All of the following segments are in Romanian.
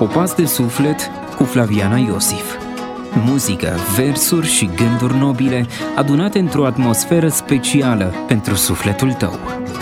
Popas de suflet cu Flaviana Iosif. Muzică, versuri și gânduri nobile adunate într-o atmosferă specială pentru sufletul tău.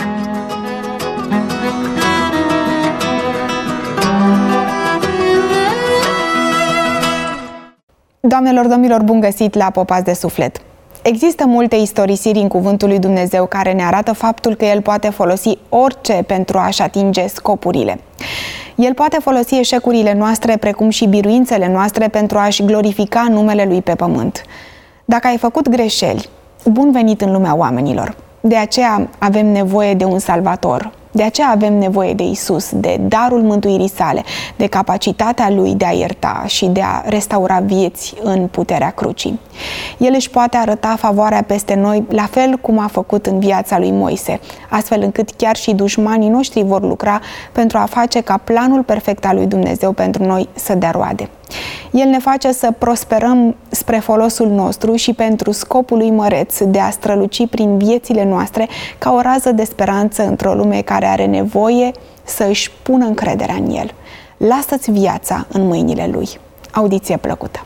Doamnelor, domnilor, bun găsit la Popas de suflet! Există multe istorisiri în cuvântul lui Dumnezeu care ne arată faptul că El poate folosi orice pentru a-și atinge scopurile. El poate folosi eșecurile noastre, precum și biruințele noastre, pentru a-și glorifica numele Lui pe pământ. Dacă ai făcut greșeli, bun venit în lumea oamenilor. De aceea avem nevoie de un salvator. De aceea avem nevoie de Isus, de darul mântuirii sale, de capacitatea Lui de a ierta și de a restaura vieți în puterea crucii. El își poate arăta favoarea peste noi, la fel cum a făcut în viața lui Moise, astfel încât chiar și dușmanii noștri vor lucra pentru a face ca planul perfect al lui Dumnezeu pentru noi să dea roade. El ne face să prosperăm spre folosul nostru și pentru scopul lui măreț de a străluci prin viețile noastre ca o rază de speranță într-o lume care are nevoie să își pună încrederea în El. Lasă-ți viața în mâinile Lui. Audiție plăcută!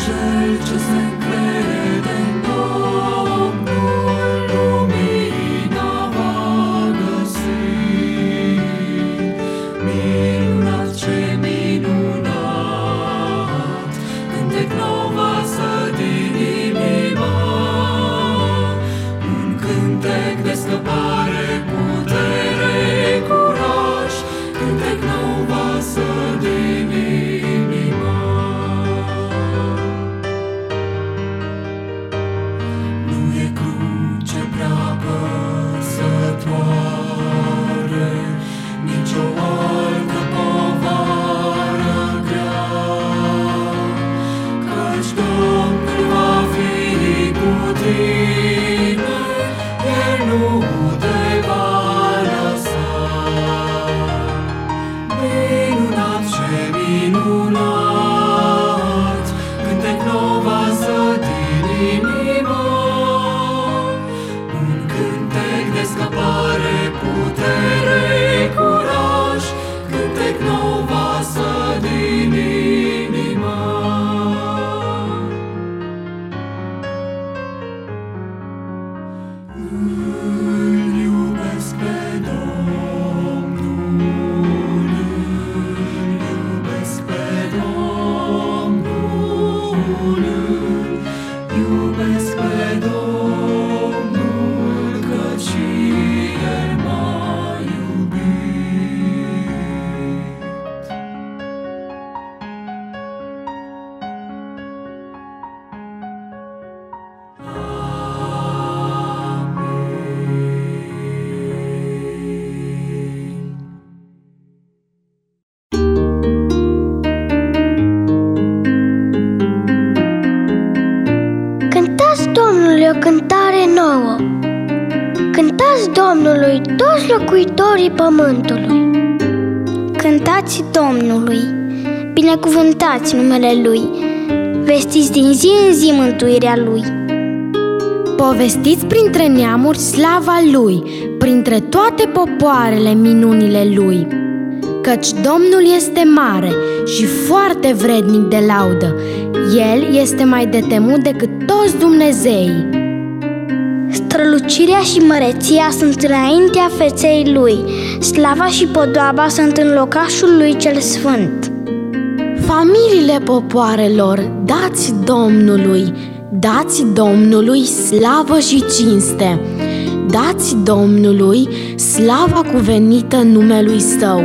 o cântare nouă. Cântați Domnului toți locuitorii pământului. Cântați Domnului, binecuvântați numele Lui, vestiți din zi în zi mântuirea Lui. Povestiți printre neamuri slava Lui, printre toate popoarele minunile Lui. Căci Domnul este mare și foarte vrednic de laudă. El este mai de temut decât toți Dumnezeii. Strălucirea și măreția sunt înaintea feței Lui, slava și podoaba sunt în locașul Lui cel sfânt. Familiile popoarelor, dați Domnului slavă și cinste. Dați Domnului slava cuvenită numelui Său.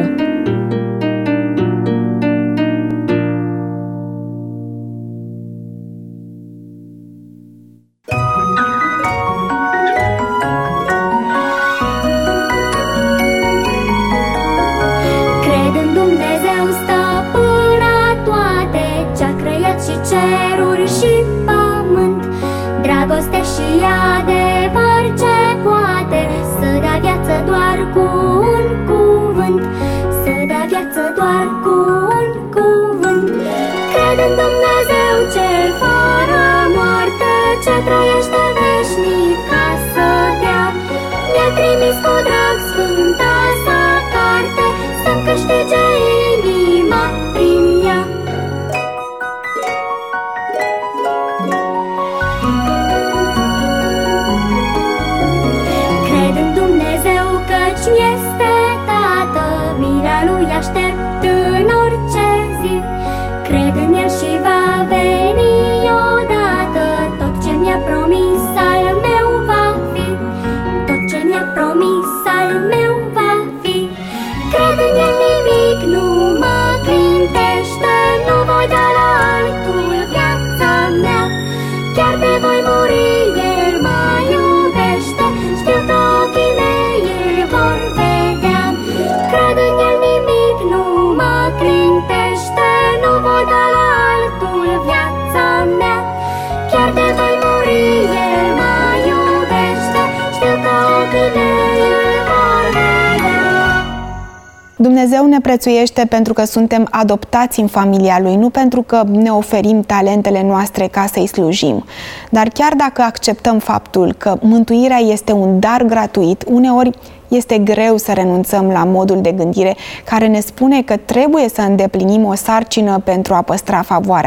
Dumnezeu ne prețuiește pentru că suntem adoptați în familia Lui, nu pentru că ne oferim talentele noastre ca să-i slujim. Dar chiar dacă acceptăm faptul că mântuirea este un dar gratuit, uneori este greu să renunțăm la modul de gândire care ne spune că trebuie să îndeplinim o sarcină pentru a păstra favoarea Lui.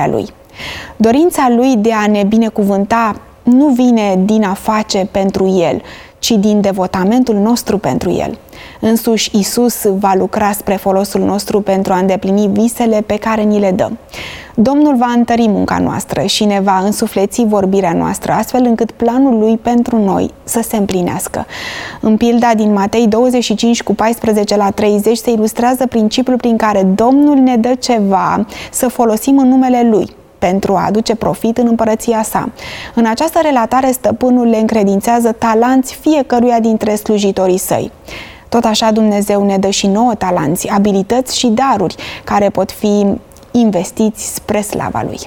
Dorința lui de a ne binecuvânta nu vine din a face pentru el, ci din devotamentul nostru pentru el. Însuși Iisus va lucra spre folosul nostru pentru a îndeplini visele pe care ni le dă. Domnul va întări munca noastră și ne va însufleți vorbirea noastră, astfel încât planul lui pentru noi să se împlinească. În pilda din Matei 25 cu 14 la 30 se ilustrează principiul prin care Domnul ne dă ceva să folosim în numele lui, pentru a aduce profit în împărăția sa. În această relatare, stăpânul le încredințează talanți fiecăruia dintre slujitorii săi. Tot așa Dumnezeu ne dă și nouă talanți, abilități și daruri care pot fi investiți spre slava lui.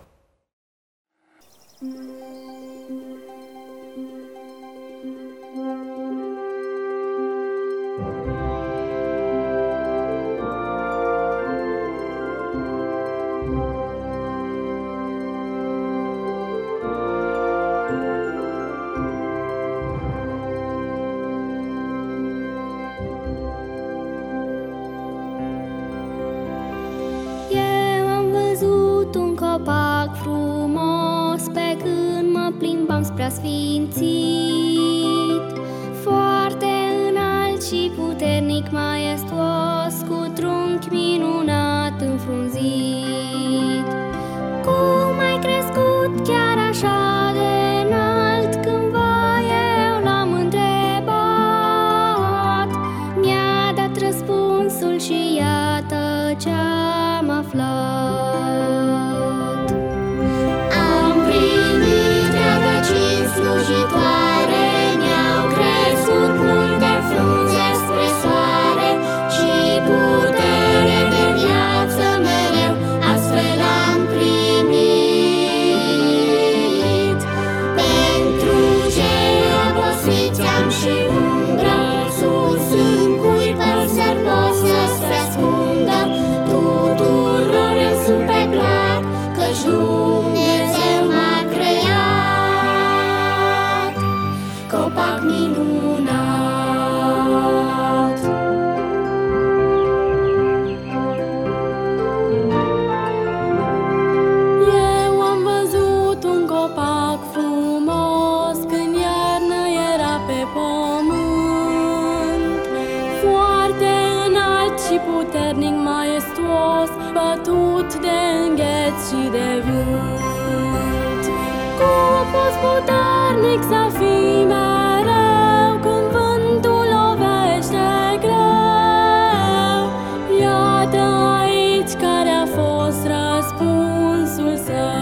Copac frumos pe când mă plimbam spre asfințit, foarte înalt și puternic, maestos, cu trunchi minunat înfrunzit. Cum ai crescut chiar așa de înalt? Cândva eu l-am întrebat, mi-a dat răspunsul și iată ce-am aflat. Slujitoare mi-au crescut multe frunze spre soare și putere de viață mereu, astfel am primit. Pentru cei obosiți am și umbră, sus în cui pe serbos să se ascundă. Tuturor eu sunt pe plac, căci Dumnezeu m-a creat. Copac minunat. Eu am văzut un copac frumos când iarna era pe pământ, foarte înalt și puternic, maestos, bătut de îngheț și de vânt. Cum poți puternic să fii mereu când vântul lovește greu? Iată aici care a fost răspunsul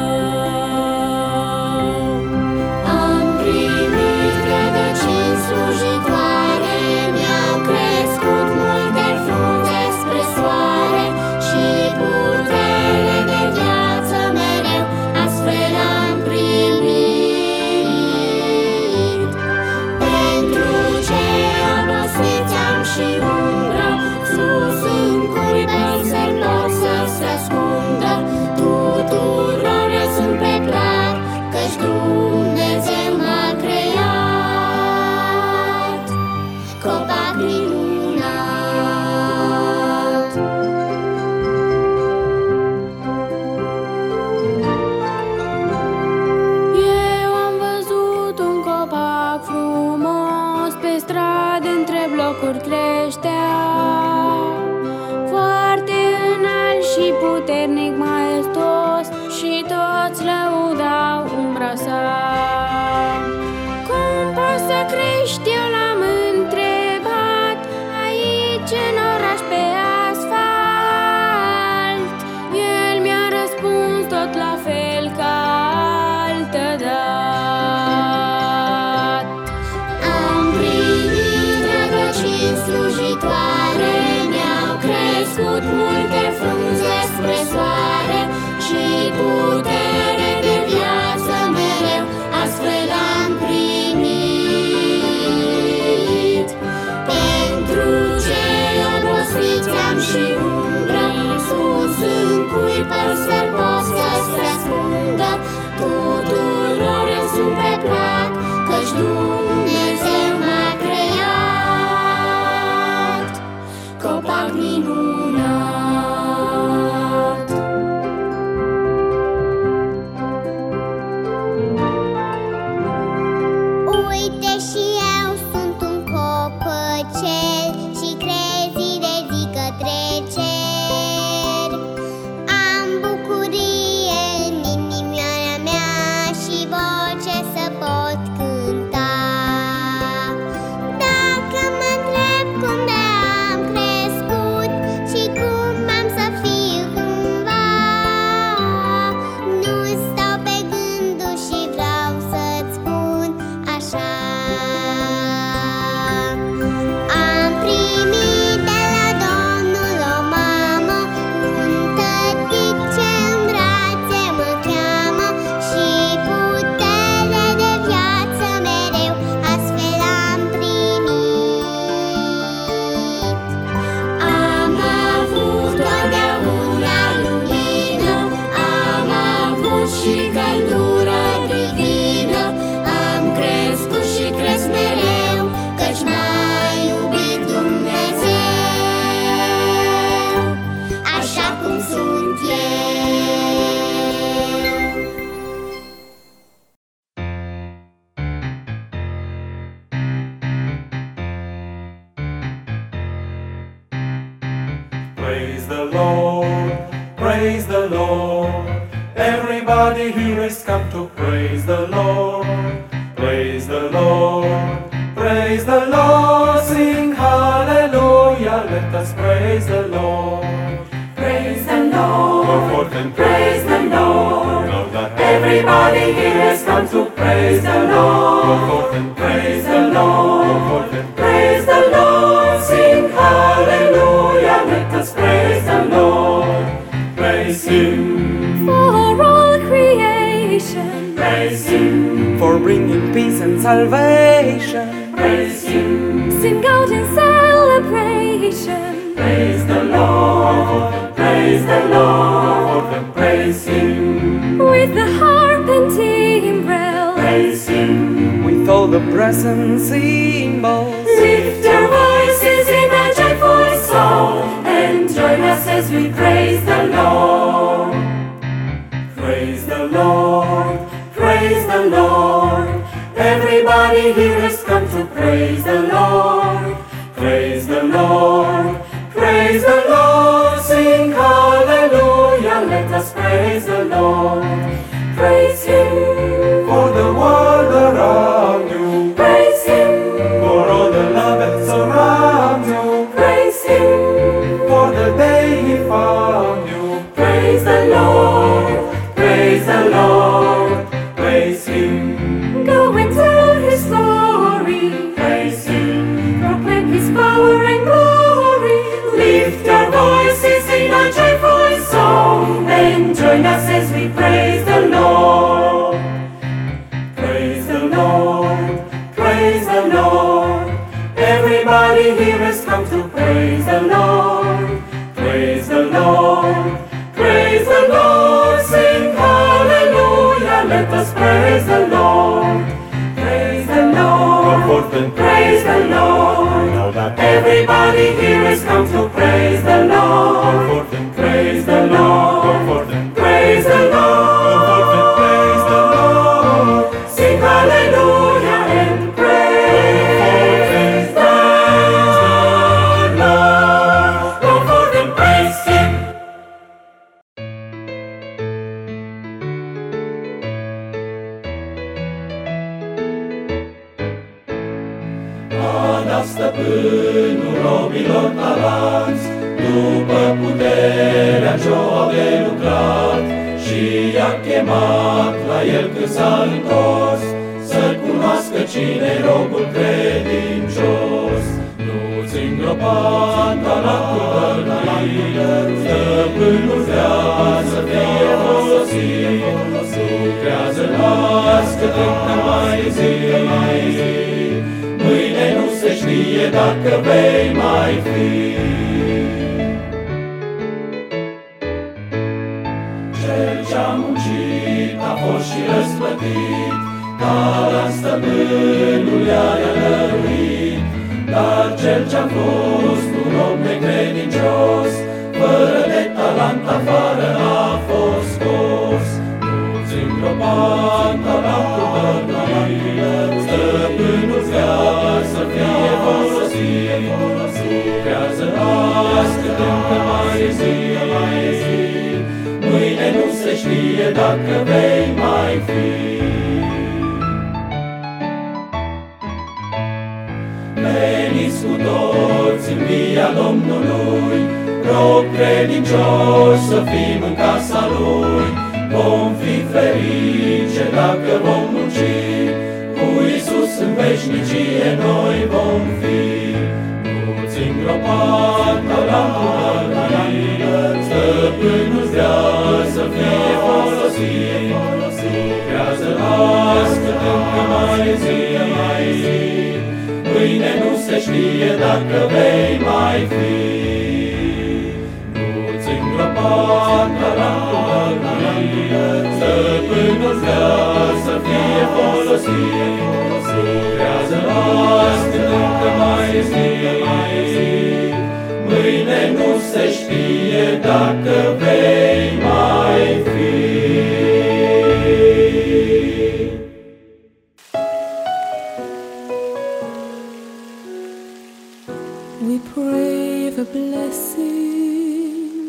său. Am primit rădăcini slujitoare, mi-au crescut multe frunze spre soare și putere de viață mereu, astfel am primit. Pentru cei obosiți am și umbră, sus în cui pe serbos să se ascundă. Tuturor eu sunt pe plac, căci Dumnezeu m-a creat. Copac minunat. Eu am văzut un copac frumos pe stradă, între blocuri creștea, foarte înalt și puternic, maestos, și toți lăudau umbra sa. Cum poți să crești, eu l-am întrebat, aici în oraș pe asfalt? El mi-a răspuns tot la fel ca altădată. Am primit rădăcini slujitoare, mi-au crescut multe frunze spre soare și putere de viață mereu, astfel am primit. Pentru cei obosiți am și umbră, sus în cui pe serbos să se ascundă. Tuturor eu sunt pe plac, căci Dumnezeu m-a creat. Copac minunat. the Lord, praise the Lord. Everybody here has come to praise the Lord, praise the Lord, praise the Lord. Sing hallelujah, let us praise the Lord, praise the Lord. Go forth and praise the Lord. Know that everybody here has come to praise the Lord. Go forth and praise the Lord. Go forth and praise the Lord. Sing hallelujah, let us praise the Lord, praise Him. For all creation, Praise Him. For bringing peace and salvation. Praise Him. sing out in celebration. Praise the Lord, praise the Lord, and praise Him. With the harp and timbrel, Praise Him. With all the brass and cymbals. lift your voices in a joyful song and join us as we praise the Lord. Praise the Lord, praise the Lord. Everybody here has come to praise the Lord. Praise the Lord, praise the Lord. Sing hallelujah, let us praise the Lord. Praise Him, For the world around you, praise Him, for all the love that surrounds you, praise Him, for the day He found you. praise the Lord, Praise the Lord, praise Him. go and tell His glory, Praise Him. proclaim His power and glory. Lift your voices in a joyful song and join us as we praise the Lord. Praise the Lord, praise the Lord. Everybody here has come to praise the Lord. Praise the Lord, praise the Lord. Sing hallelujah, let us praise the Lord. Praise the Go Lord, forth and praise the Lord. Know that Everybody here has come to praise the Go Lord. forth and praise the Lord. Go forth and Praise the Go forth and praise the Lord. Lord. Sing hallelujah and praise the Lord. Go forth and praise Him. A dat stăpânul robilor talanți, după puterea ce-o ave lucrat, și i-a chemat la el când s-a întors, să-l cunoască cine-i robul credincios. Nu-ți îngropa talentul dăruit, stăpânul vrea să fie folosit, lucrează, lască-te încă mai zi. Mâine nu se știe dacă vei mai fi. Cel ce-a muncit a fost și răsplătit, talant stăpânul i-a dăruit. Dar cel ce-a fost un om necredincios, fără de talent afară a fost scos. Nu-ți îngropa talentul dăruit, stăpânul vrea să fie folosit, lucrează, lască-te încă mai zi. Mâine nu se știe dacă vei mai fi. Veniți cu toți în via Domnului, rog credincios să fim în casa Lui. Vom fi ferice dacă vom munci, cu Iisus în veșnicie noi vom fi. Nu-ți îngropa talentul dăruit, stăpânul vrea să fie folosit, lucrează, lască-te încă mai zi. Mâine nu se știe dacă vei mai fi. Nu-ți îngropa talentul dăruit, stăpânul vrea să fie folosit, lucrează, lască-te încă mai zi. Mâine nu se știe dacă vei mai fi. We pray the blessing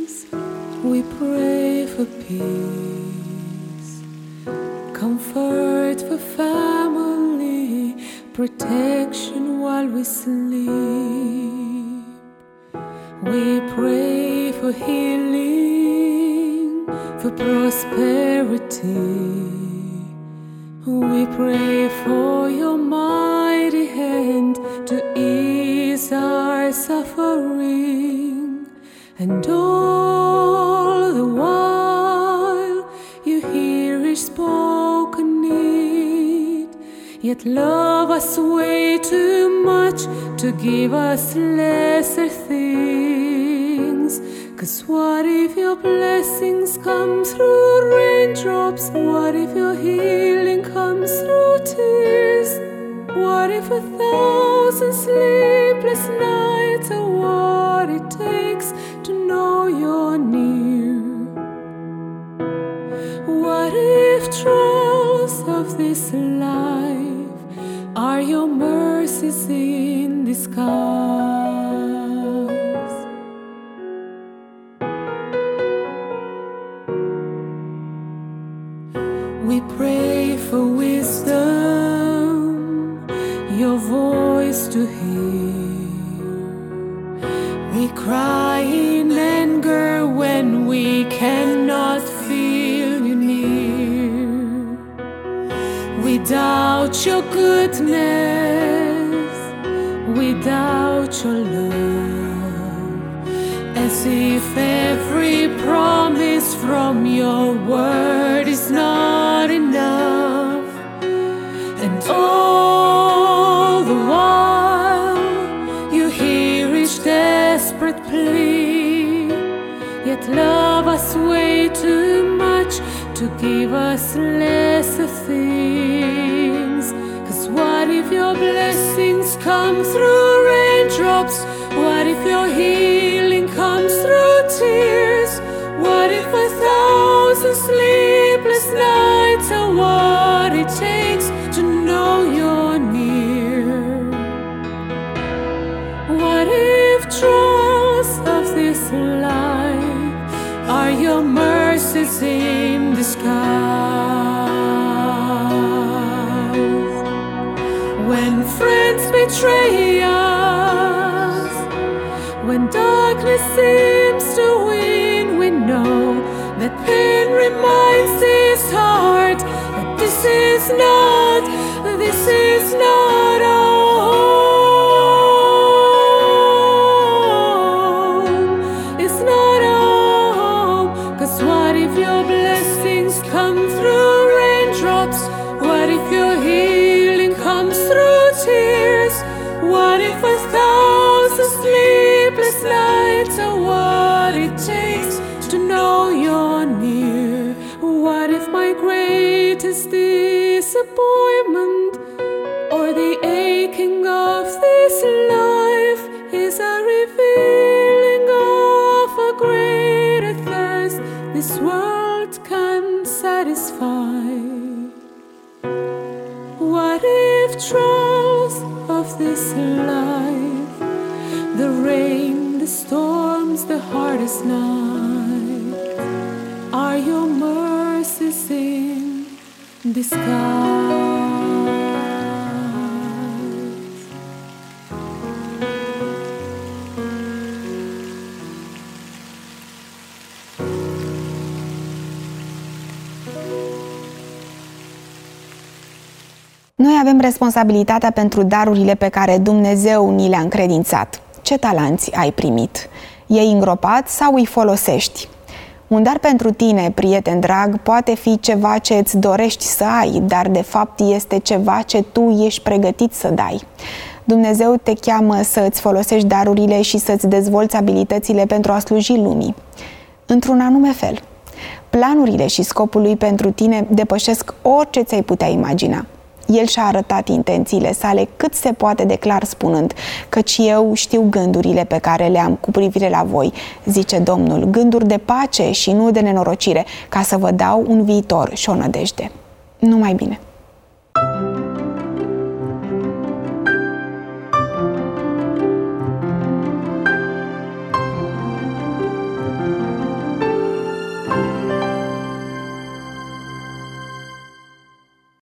comfort for family, protection while we sleep. We pray for healing, for prosperity. We pray for your mighty hand to ease our suffering, and all the while you hear each spoken need, yet love us way too much to give us lesser things. 'Cause what if your blessings come through raindrops? What if your healing comes through tears? What if 1,000 sleepless nights are what it takes to know you're near? What if trials of this life are your mercies in disguise? We pray for wisdom, your voice to hear. We cry in anger when we cannot feel you near. We doubt your goodness, we doubt your love, as if every promise from your word is not enough. And all the while you hear each desperate plea, yet love us way too much to give us lesser things. 'Cause what if your blessings come through raindrops? What if your healing comes through tears? What if 1,000 sleepless nights are what it takes to know you're near? What if trials of this life are your mercies in disguise? When friends betray us, when darkness seems to win, we know that pain reminds his heart that this is not home. It's not home. 'Cause what if your blessings come through raindrops? What if your healing comes through tears? What if 1,000 sleepless nights are what it takes to know you're near? What if my greatest disappointment or the aching of this life is a revealing of a greater thirst this world can satisfy? What if trials of this life, the rain, the storms, the hardest night, are your mercies in disguise? Noi avem responsabilitatea pentru darurile pe care Dumnezeu ni le-a încredințat. Ce talanți ai primit? Ei îngropați sau îi folosești? Un dar pentru tine, prieten drag, poate fi ceva ce îți dorești să ai, dar de fapt este ceva ce tu ești pregătit să dai. Dumnezeu te cheamă să îți folosești darurile și să-ți dezvolți abilitățile pentru a sluji lumii. Într-un anume fel. Planurile și scopul lui pentru tine depășesc orice ți-ai putea imagina. El și-a arătat intențiile sale cât se poate de clar spunând, căci eu știu gândurile pe care le am cu privire la voi, zice Domnul, gânduri de pace și nu de nenorocire, ca să vă dau un viitor și o nădejde. Numai bine!